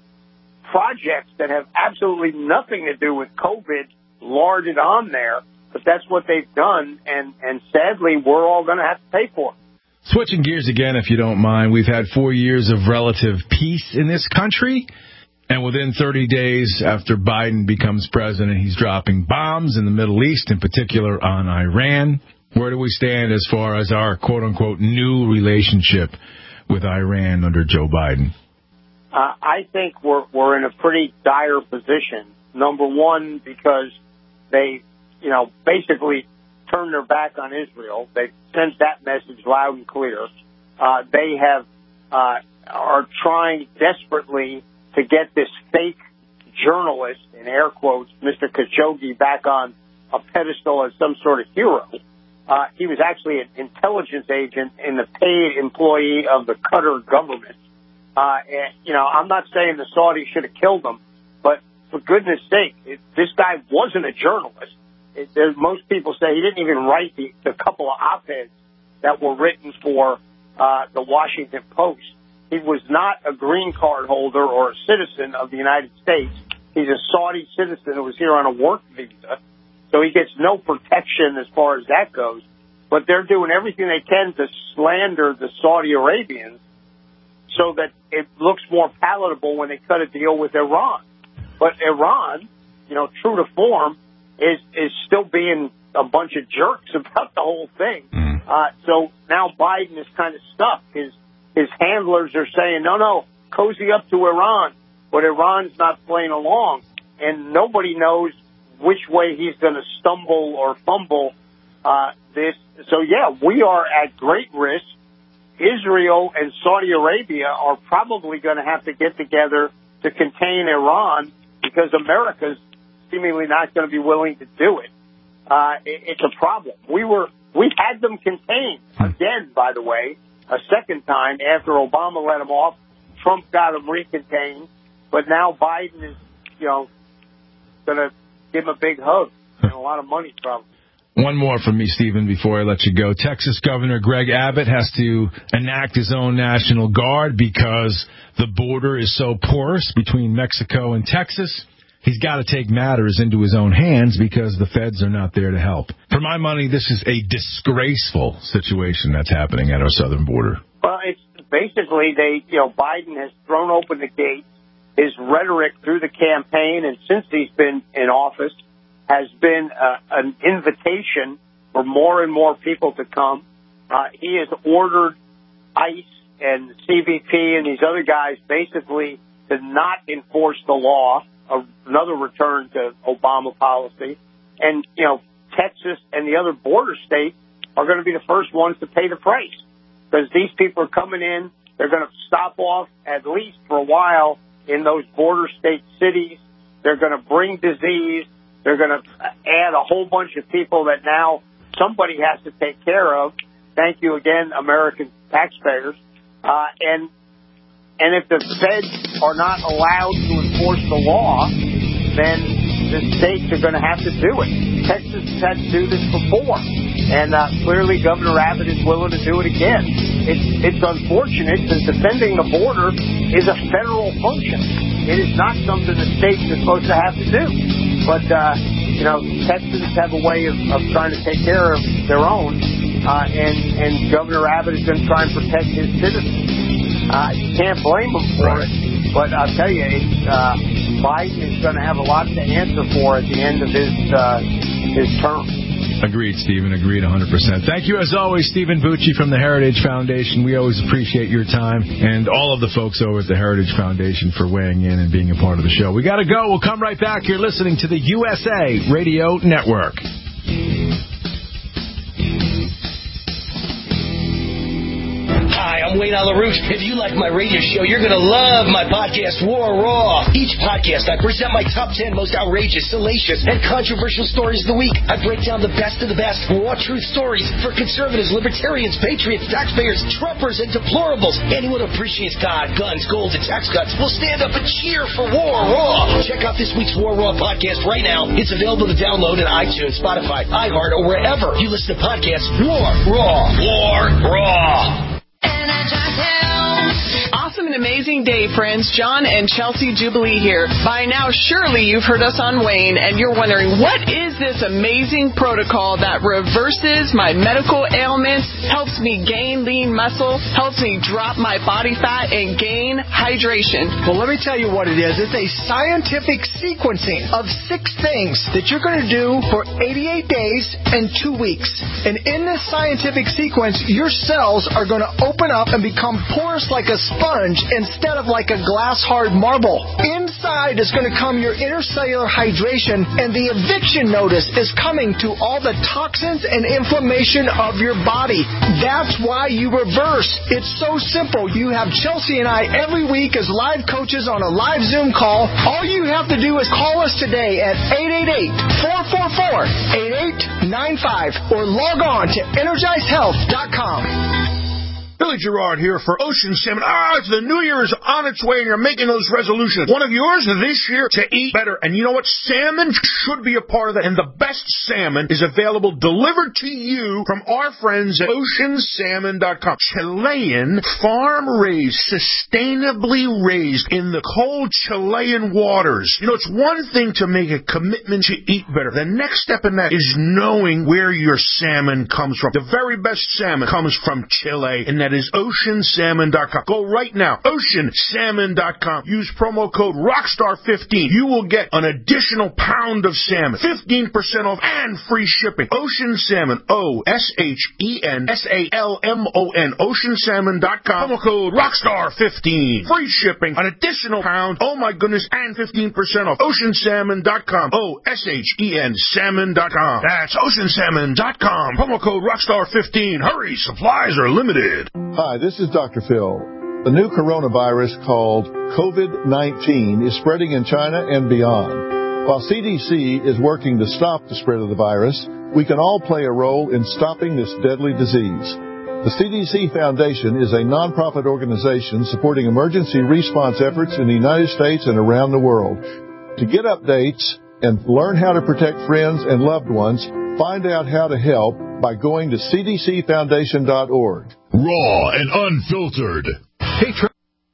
projects that have absolutely nothing to do with COVID larded on there, but that's what they've done, and, and sadly, we're all going to have to pay for it. Switching gears again, if you don't mind, we've had four years of relative peace in this country, and within thirty days after Biden becomes president, he's dropping bombs in the Middle East, in particular on Iran. Where do we stand as far as our quote-unquote new relationship with Iran under Joe Biden? Uh, I think we're we're in a pretty dire position. Number one, because they, you know, basically turned their back on Israel. They sent that message loud and clear. Uh, they have uh, are trying desperately to get this fake journalist, in air quotes, Mister Khashoggi, back on a pedestal as some sort of hero. Uh, he was actually an intelligence agent and the paid employee of the Qatar government. Uh, and, you know, I'm not saying the Saudis should have killed him, but for goodness sake, it, this guy wasn't a journalist. It, there, most people say he didn't even write the, the couple of op-eds that were written for uh, the Washington Post. He was not a green card holder or a citizen of the United States. He's a Saudi citizen who was here on a work visa, so he gets no protection as far as that goes. But they're doing everything they can to slander the Saudi Arabians so that it looks more palatable when they cut a deal with Iran. But Iran, you know, true to form, is is still being a bunch of jerks about the whole thing. Mm. Uh, so now Biden is kind of stuck. His his handlers are saying, no, no, cozy up to Iran. But Iran's not playing along. And nobody knows which way he's going to stumble or fumble uh, this. So, yeah, we are at great risk. Israel and Saudi Arabia are probably going to have to get together to contain Iran because America's seemingly not going to be willing to do it. Uh, it it's a problem. We were we had them contained again, by the way, a second time after Obama let them off. Trump got them recontained, but now Biden is, you know, going to give him a big hug and a lot of money from. One more from me, Stephen, before I let you go. Texas Governor Greg Abbott has to enact his own National Guard because the border is so porous between Mexico and Texas. He's got to take matters into his own hands because the feds are not there to help. For my money, this is a disgraceful situation that's happening at our southern border. Well, it's basically they, you know, Biden has thrown open the gates. His rhetoric through the campaign and since he's been in office has been uh, an invitation for more and more people to come. Uh, he has ordered ICE and the C B P and these other guys basically to not enforce the law, uh, another return to Obama policy. And, you know, Texas and the other border states are going to be the first ones to pay the price because these people are coming in. They're going to stop off at least for a while in those border state cities. They're going to bring disease. They're going to add a whole bunch of people that now somebody has to take care of. Thank you again, American taxpayers. Uh, and and if the feds are not allowed to enforce the law, then the states are going to have to do it. Texas has had to do this before, and uh, clearly Governor Abbott is willing to do it again. It's, it's unfortunate because defending the border is a federal function. It is not something the states are supposed to have to do. But, uh, you know, Texans have a way of, of trying to take care of their own, uh, and, and Governor Abbott is going to try and protect his citizens. Uh, you can't blame him for it, but I'll tell you, it's, uh, Biden is going to have a lot to answer for at the end of his, uh, his term. Agreed, Stephen. Agreed one hundred percent. Thank you, as always, Stephen Bucci from the Heritage Foundation. We always appreciate your time, and all of the folks over at the Heritage Foundation for weighing in and being a part of the show. We got to go. We'll come right back. You're listening to the U S A Radio Network. Hi, I'm Wayne LaRouche. If you like my radio show, you're going to love my podcast, War Raw. Each podcast, I present my top ten most outrageous, salacious, and controversial stories of the week. I break down the best of the best raw truth stories for conservatives, libertarians, patriots, taxpayers, Trumpers, and deplorables. Anyone who appreciates God, guns, gold, and tax cuts will stand up and cheer for War Raw. Check out this week's War Raw podcast right now. It's available to download in iTunes, Spotify, iHeart, or wherever you listen to podcasts. War Raw. War Raw. Awesome and amazing day, friends. John and Chelsea Jubilee here. By now, surely you've heard us on Wayne, and you're wondering, what is this amazing protocol that reverses my medical ailments, helps me gain lean muscle, helps me drop my body fat, and gain hydration? Well, let me tell you what it is. It's a scientific sequencing of six things that you're going to do for eighty-eight days and two weeks. And in this scientific sequence, your cells are going to open up and become porous like a sponge instead of like a glass-hard marble. Inside is going to come your intercellular hydration, and the eviction notice is coming to all the toxins and inflammation of your body. That's why you reverse. It's so simple. You have Chelsea and I every week as live coaches on a live Zoom call. All you have to do is call us today at eight eight eight, four four four, eight eight nine five or log on to energize health dot com. Billy Gerard here for Ocean Salmon. Ah, it's the New Year is on its way and you're making those resolutions. One of yours this year to eat better. And you know what? Salmon should be a part of that. And the best salmon is available delivered to you from our friends at ocean salmon dot com. Chilean, farm-raised, sustainably raised in the cold Chilean waters. You know, it's one thing to make a commitment to eat better. The next step in that is knowing where your salmon comes from. The very best salmon comes from Chile, and that is ocean salmon dot com. Go right now, ocean salmon dot com. Use promo code rockstar fifteen. You will get an additional pound of salmon, fifteen percent off, and free shipping. Ocean Salmon, O S H E N S A L M O N, ocean salmon dot com. Promo code rockstar fifteen. Free shipping, an additional pound, oh my goodness, and fifteen percent off. ocean salmon dot com. O S H E N salmon dot com. That's ocean salmon dot com. Promo code rockstar fifteen. Hurry, supplies are limited. Hi, this is Doctor Phil. The new coronavirus called COVID nineteen is spreading in China and beyond. While C D C is working to stop the spread of the virus, we can all play a role in stopping this deadly disease. The C D C Foundation is a nonprofit organization supporting emergency response efforts in the United States and around the world. To get updates and learn how to protect friends and loved ones, Find out how to help by going to c d c foundation dot org. Raw and unfiltered. Hey, Tra-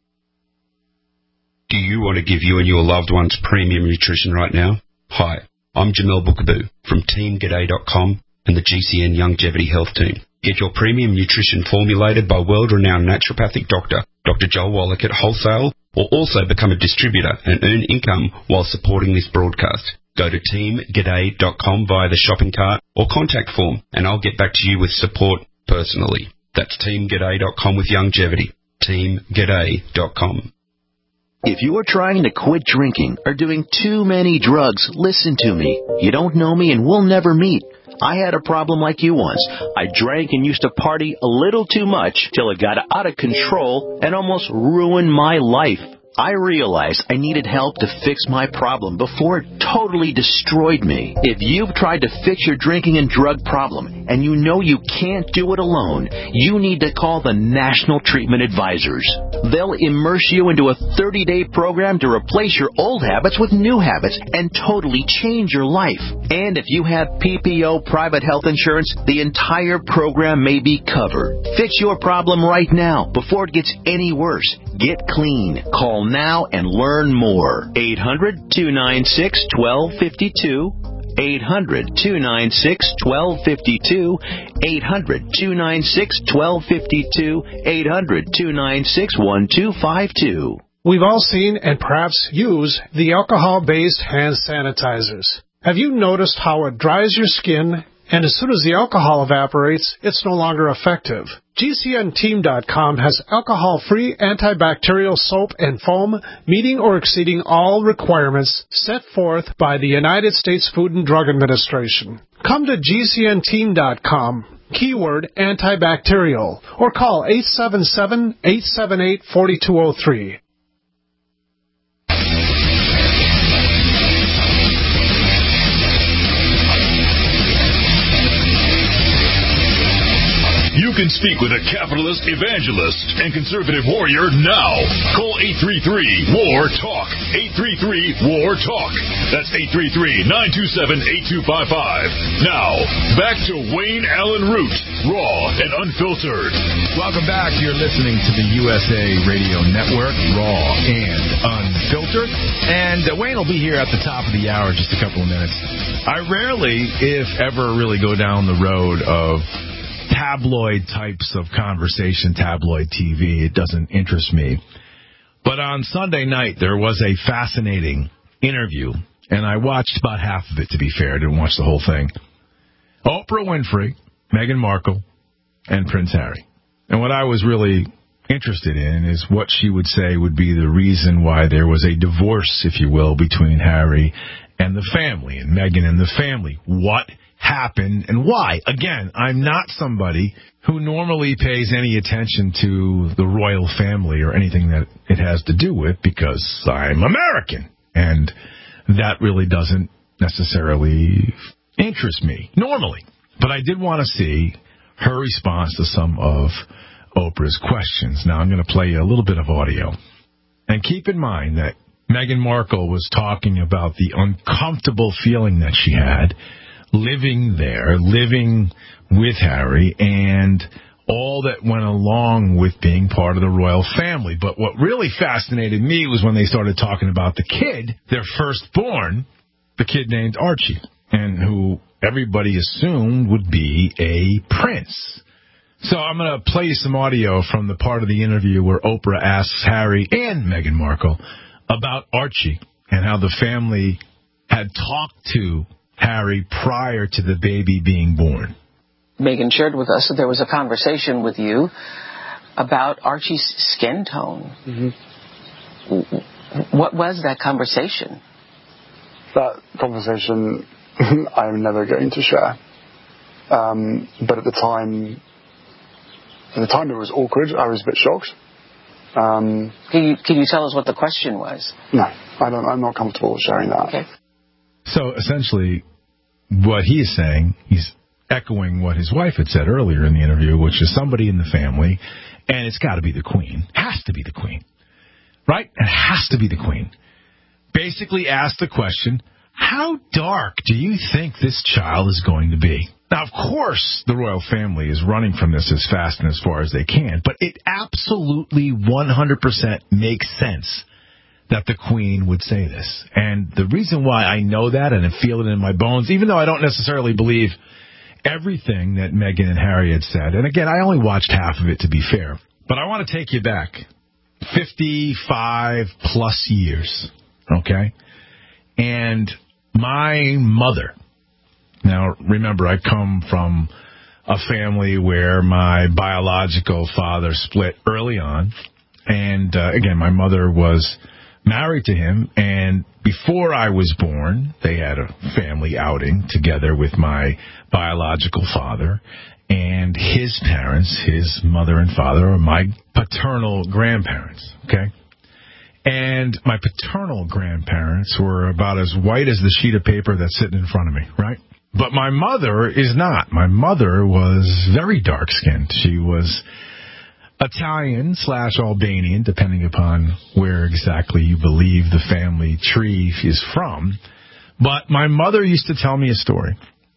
Do you want to give you and your loved ones premium nutrition right now? Hi, I'm Jamel Bookaboo from team g'day dot com and the G C N Longevity Health Team. Get your premium nutrition formulated by world-renowned naturopathic doctor, Doctor Joel Wallach at wholesale, or also become a distributor and earn income while supporting this broadcast. Go to team g'day dot com via the shopping cart or contact form, and I'll get back to you with support personally. That's team g'day dot com with longevity. team g'day dot com. If you are trying to quit drinking or doing too many drugs, listen to me. You don't know me and we'll never meet. I had a problem like you once. I drank and used to party a little too much till it got out of control and almost ruined my life. I realized I needed help to fix my problem before it totally destroyed me. If you've tried to fix your drinking and drug problem and you know you can't do it alone, you need to call the National Treatment Advisors. They'll immerse you into a thirty-day program to replace your old habits with new habits and totally change your life. And if you have P P O private health insurance, the entire program may be covered. Fix your problem right now before it gets any worse. Get clean. Call now and learn more. eight hundred, two nine six, one two five two. eight hundred, two nine six, one two five two. eight hundred, two nine six, one two five two. eight hundred, two nine six, one two five two. We've all seen and perhaps use the alcohol-based hand sanitizers. Have you noticed how it dries your skin, and as soon as the alcohol evaporates, it's no longer effective? G C N team dot com has alcohol-free antibacterial soap and foam meeting or exceeding all requirements set forth by the United States Food and Drug Administration. Come to G C N team dot com, keyword antibacterial, or call eight seven seven, eight seven eight, four two zero three. You can speak with a capitalist evangelist and conservative warrior now. Call eight three three, W A R, TALK. eight three three, W A R, TALK. That's eight three three, nine two seven, eight two five five. Now, back to Wayne Allen Root, raw and unfiltered. Welcome back. You're listening to the U S A Radio Network, raw and unfiltered. And uh, Wayne will be here at the top of the hour in just a couple of minutes. I rarely, if ever, really go down the road of tabloid types of conversation, tabloid T V. It doesn't interest me. But on Sunday night, there was a fascinating interview, and I watched about half of it, to be fair. I didn't watch the whole thing. Oprah Winfrey, Meghan Markle, and Prince Harry. And what I was really interested in is what she would say would be the reason why there was a divorce, if you will, between Harry and the family, and Meghan and the family. What happened and why? Again, I'm not somebody who normally pays any attention to the royal family or anything that it has to do with, because I'm American, and that really doesn't necessarily interest me normally. But I did want to see her response to some of Oprah's questions. Now I'm going to play you a little bit of audio. And keep in mind that Meghan Markle was talking about the uncomfortable feeling that she had living there, living with Harry, and all that went along with being part of the royal family. But what really fascinated me was when they started talking about the kid, their firstborn, the kid named Archie, and who everybody assumed would be a prince. So I'm going to play you some audio from the part of the interview where Oprah asks Harry and Meghan Markle about Archie and how the family had talked to Harry prior to the baby being born. Meghan shared with us that there was a conversation with you about Archie's skin tone. Mm-hmm. What was that conversation? That conversation I'm never going to share. Um, but at the time, at the time it was awkward. I was a bit shocked. Um, can you can you tell us what the question was? No, I don't. I'm not comfortable sharing that. Okay. So essentially, what he is saying, he's echoing what his wife had said earlier in the interview, which is somebody in the family, and it's got to be the queen. Has to be the queen. Right? It has to be the queen. Basically asked the question, How dark do you think this child is going to be? Now, of course, the royal family is running from this as fast and as far as they can, but it absolutely one hundred percent makes sense that the Queen would say this. And the reason why I know that and I feel it in my bones, even though I don't necessarily believe everything that Meghan and Harry had said, and again, I only watched half of it to be fair, but I want to take you back fifty-five plus years, okay? And my mother, now remember, I come from a family where my biological father split early on, and uh, again, my mother was married to him, and before I was born, they had a family outing together with my biological father and his parents, his mother and father, or my paternal grandparents, okay? And my paternal grandparents were about as white as the sheet of paper that's sitting in front of me, right? But my mother is not. My mother was very dark-skinned. She was Italian slash Albanian, depending upon where exactly you believe the family tree is from. But my mother used to tell me a story.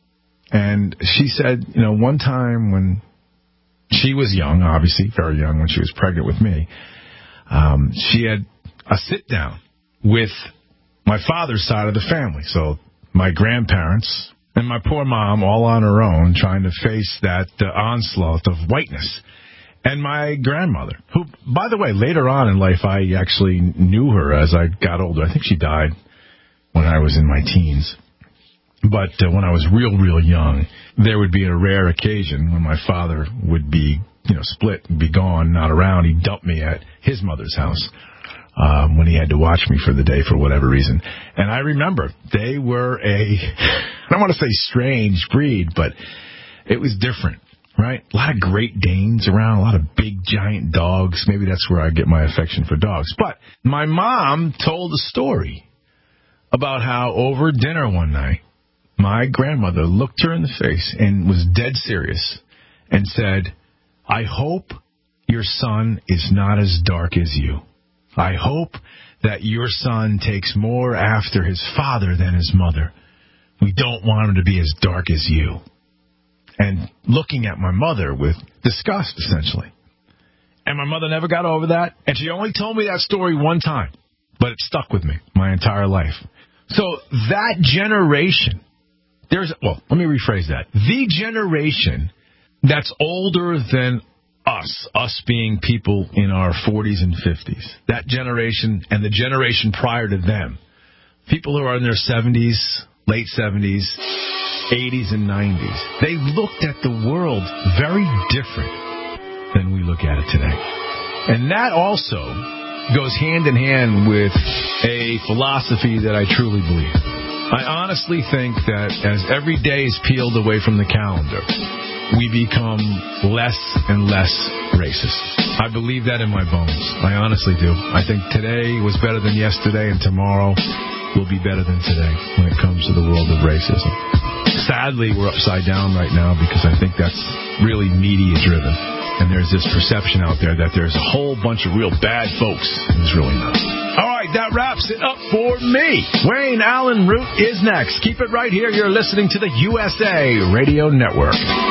And she said, you know, one time when she was young, obviously very young, when she was pregnant with me, um, she had a sit-down with my father's side of the family. So my grandparents and my poor mom all on her own trying to face that uh, onslaught of whiteness. And my grandmother, who, by the way, later on in life, I actually knew her as I got older. I think she died when I was in my teens. But uh, when I was real, real young, there would be a rare occasion when my father would be, you know, split and be gone, not around. He'd dump me at his mother's house um, when he had to watch me for the day for whatever reason. And I remember they were a, I don't want to say strange breed, but it was different. Right? A lot of Great Danes around, a lot of big, giant dogs. Maybe that's where I get my affection for dogs. But my mom told a story about how over dinner one night, my grandmother looked her in the face and was dead serious and said, I hope your son is not as dark as you. I hope that your son takes more after his father than his mother. We don't want him to be as dark as you. And looking at my mother with disgust, essentially. And my mother never got over that. And she only told me that story one time. But it stuck with me my entire life. So that generation, there's, well, let me rephrase that. The generation that's older than us, us being people in our forties and fifties, that generation and the generation prior to them, people who are in their seventies, late seventies, eighties and nineties, they looked at the world very different than we look at it today. And that also goes hand in hand with a philosophy that I truly believe. I honestly think that as every day is peeled away from the calendar, we become less and less racist. I believe that in my bones. I honestly do. I think today was better than yesterday, and tomorrow will be better than today when it comes to the world of racism. Sadly, we're upside down right now because I think that's really media-driven. And there's this perception out there that there's a whole bunch of real bad folks, and there's really not. All right, that wraps it up for me. Wayne Allen Root is next. Keep it right here. You're listening to the U S A Radio Network.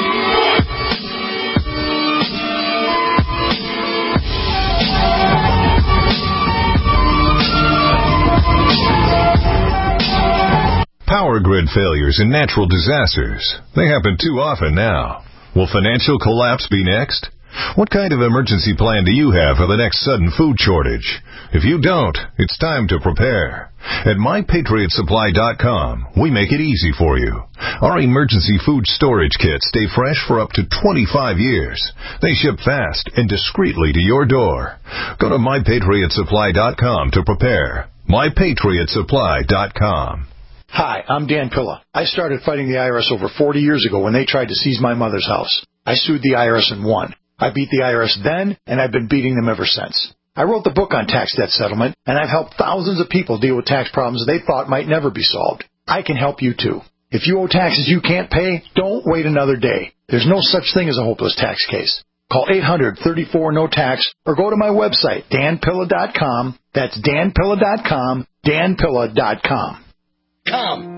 Power grid failures and natural disasters. They happen too often now. Will financial collapse be next? What kind of emergency plan do you have for the next sudden food shortage? If you don't, it's time to prepare. At my patriot supply dot com, we make it easy for you. Our emergency food storage kits stay fresh for up to twenty-five years. They ship fast and discreetly to your door. Go to my patriot supply dot com to prepare. my patriot supply dot com. Hi, I'm Dan Pilla. I started fighting the I R S over forty years ago when they tried to seize my mother's house. I sued the I R S and won. I beat the I R S then, and I've been beating them ever since. I wrote the book on tax debt settlement, and I've helped thousands of people deal with tax problems they thought might never be solved. I can help you too. If you owe taxes you can't pay, don't wait another day. There's no such thing as a hopeless tax case. Call eight hundred, thirty-four, no tax or go to my website, dan pilla dot com. That's dan pilla dot com, dan pilla dot com. com.